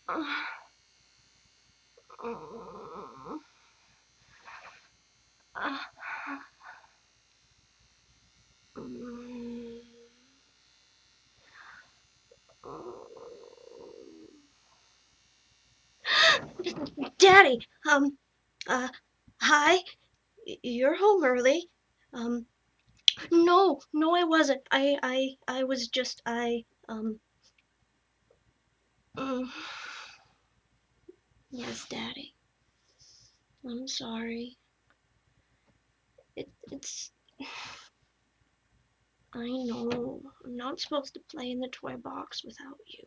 Daddy, uh, hi. You're home early. Um, no, I wasn't. I was just, mm, yes, Daddy. I'm sorry. It's, I know. I'm not supposed to play in the toy box without you.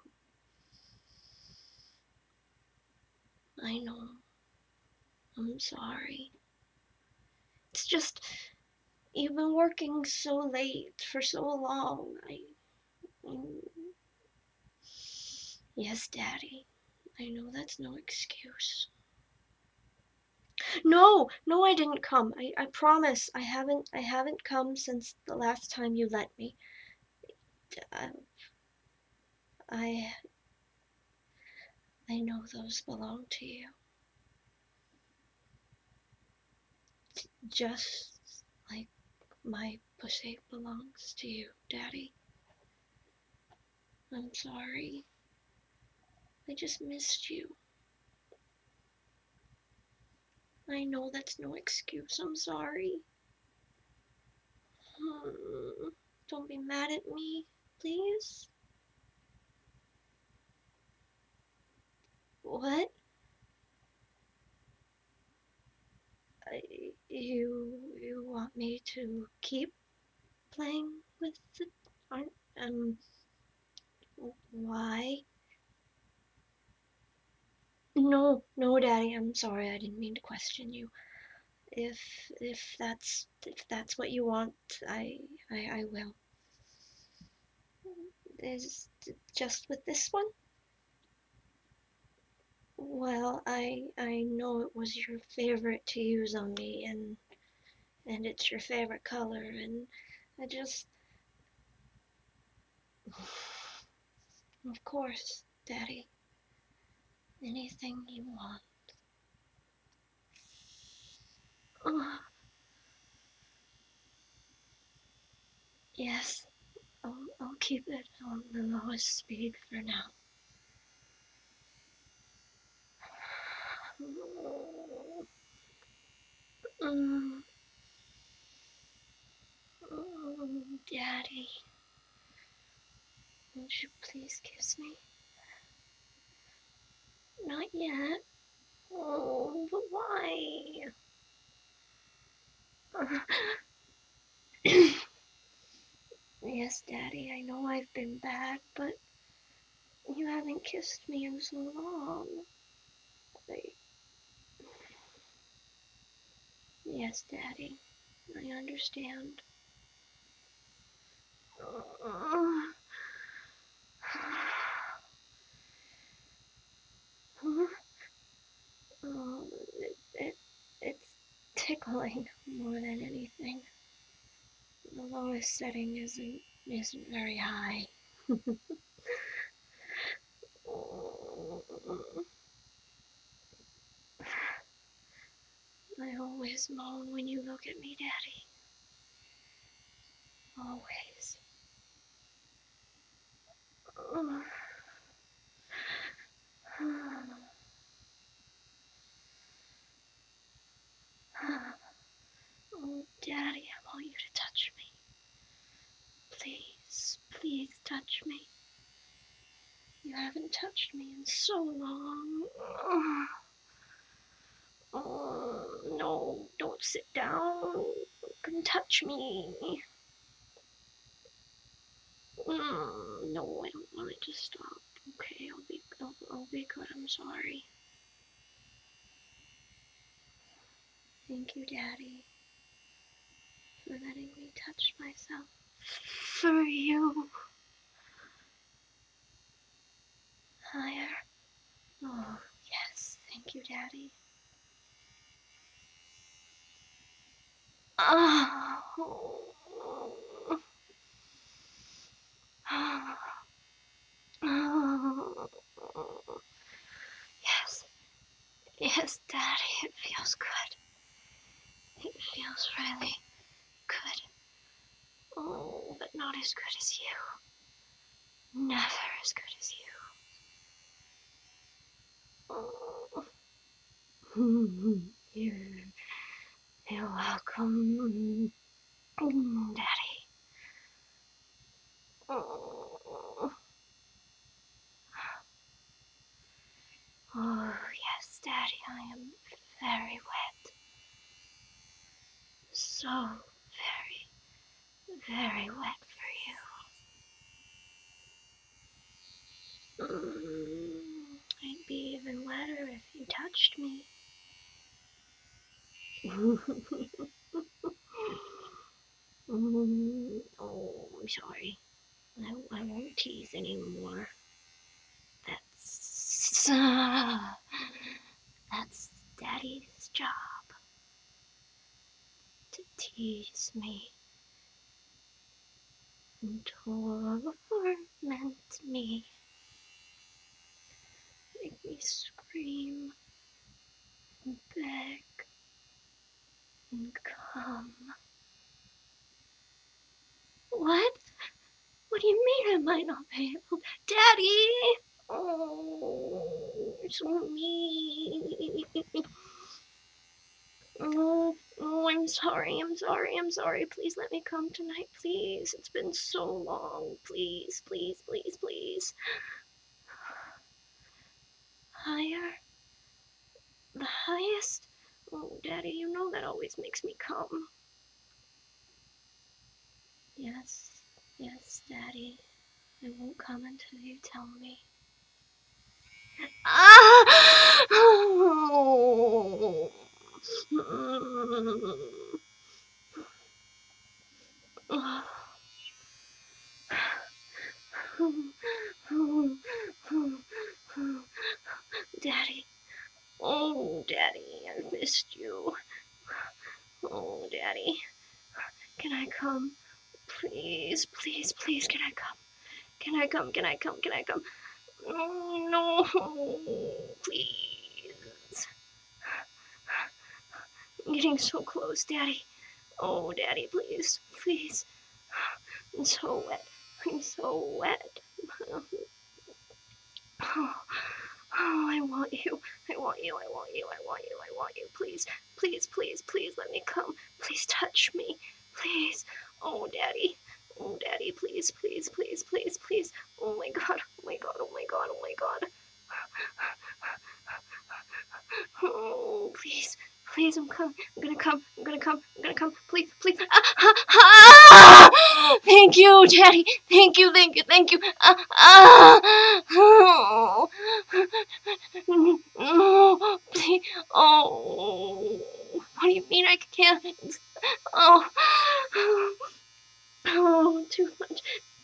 I know. I'm sorry. It's just, you've been working so late for so long. Mm, yes, Daddy. I know that's no excuse. No, I didn't come. I promise. I haven't come since the last time you let me. I I, I know those belong to you. Just like my pussy belongs to you, Daddy. I'm sorry. I just missed you. I know that's no excuse. I'm sorry. Hmm. Don't be mad at me, please. What? You want me to keep playing with the aren't why? No, Daddy, I'm sorry. I didn't mean to question you. If if that's what you want, I will. Is just with this one? Well, I know it was your favorite to use on me, and it's your favorite color, and I just, of course, Daddy, anything you want. Oh, yes, I'll keep it on the lowest speed for now. Mm, Daddy, won't you please kiss me? Not yet. Oh, but why? Yes, Daddy, I know I've been bad, but you haven't kissed me in so long. I, yes, Daddy, I understand. Oh, it's tickling more than anything. The lowest setting isn't very high. I always moan when you look at me, Daddy. Always. Oh, Daddy, I want you to touch me. Please, please touch me. You haven't touched me in so long. Oh, no, don't sit down. Come touch me. No, I don't want it to stop. Okay, I'll be good. I'm sorry. Thank you, Daddy, for letting me touch myself. For you. Higher. Oh, yes. Thank you, Daddy. Oh. Yes, Daddy, it feels good. It feels really good. Oh, but not as good as you. Never as good as you. Oh. You're welcome, Daddy. Oh, yes, Daddy, I am very wet. So very, very wet for you. I'd be even wetter if you touched me. Oh, I'm sorry. I won't tease anymore. That's Daddy's job, to tease me and torment me, make me scream and beg and come. What? What do you mean I might not be able? Daddy! Oh, you're so mean. Oh, I'm sorry. Please let me come tonight, please. It's been so long. Please, please, please, please. Higher? The highest? Oh, Daddy, you know that always makes me come. Yes, yes, Daddy. I won't come until you tell me. Ah! Oh. Daddy. Oh, Daddy, I've missed you. Oh, Daddy. Can I come? Please, please, please, can I come? Can I come? Can I come? Can I come? Oh, no, please. I'm getting so close, Daddy. Oh, Daddy, please, please. I'm so wet. I'm so wet. Oh, I want you. I want you. I want you. I want you. I want you. Please, please, please, please let me come. Please touch me. Please. Oh, Daddy. Oh, Daddy, please, please, please, please, please. Oh my God. Oh my God. Oh my God. Oh my God. Oh, please. Please, I'm coming. I'm gonna come. I'm gonna come. I'm gonna come. Please, please. Thank you, Daddy. Thank you, thank you, thank you. Oh, no, please. Oh, what do you mean I can't? Oh, oh, too much.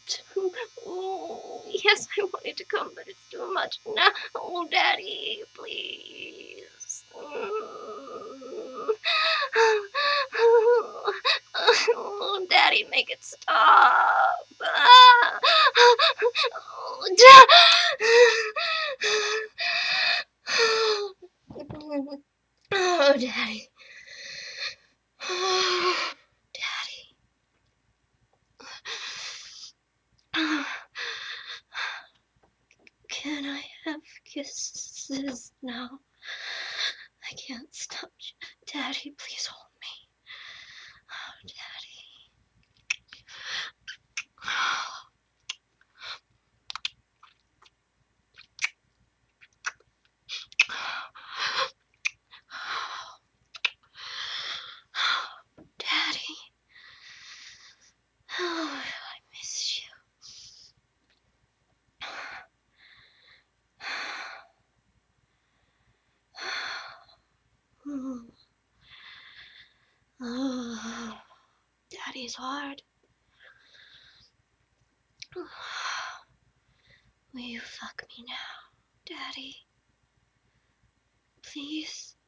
Oh, yes, I wanted to come, but it's too much. No, oh, Daddy, please. Oh, Daddy, make it stop. Oh, Daddy. Daddy. Can I have kisses now? I can't stop. Daddy, please hold me. Oh, Daddy. Daddy. Oh, I miss you. Oh, Daddy's hard. Will you fuck me now, Daddy? Please?